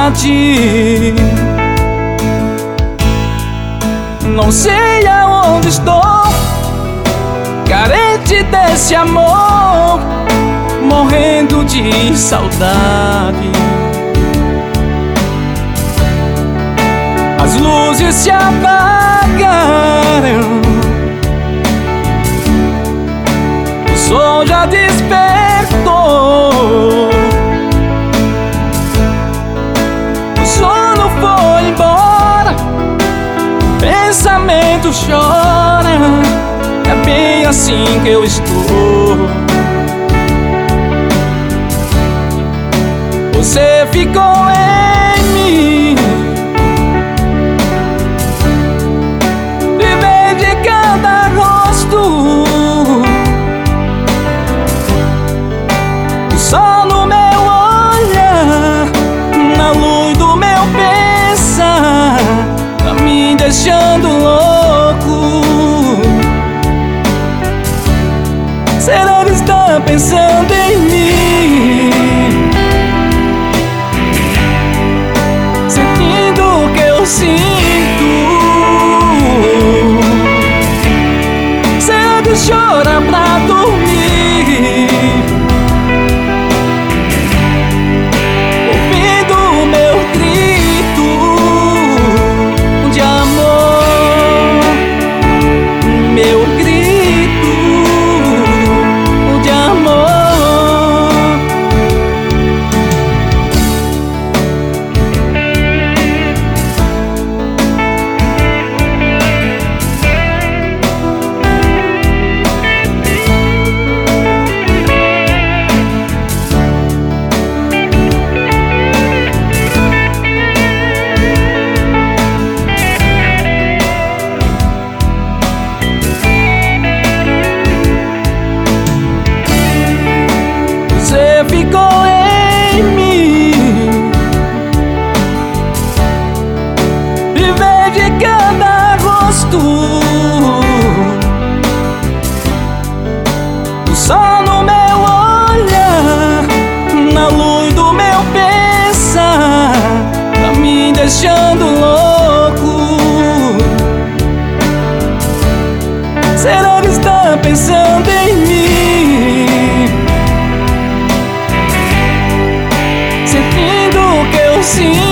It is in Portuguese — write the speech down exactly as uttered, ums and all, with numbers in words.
saudade. Não sei aonde estou, carente desse amor, morrendo de saudade. As luzes se apagaram, o sol já despertou, o sono foi embora, o pensamento chora. É bem assim que eu estou. Você ficou em mim, viver de cada rosto, o sol no meu olhar, na luz do meu pensar, tá me deixando louco. Será que está pensando em mim? Sinto. Será que chora pra dormir, ouvindo o meu grito de amor, meu grito de amor. Ficou em mim, viver de cada rosto, o sol no meu olhar, na luz do meu pensar, tá me deixando louco. Será que está pensando em mim? Sentindo o que eu sinto.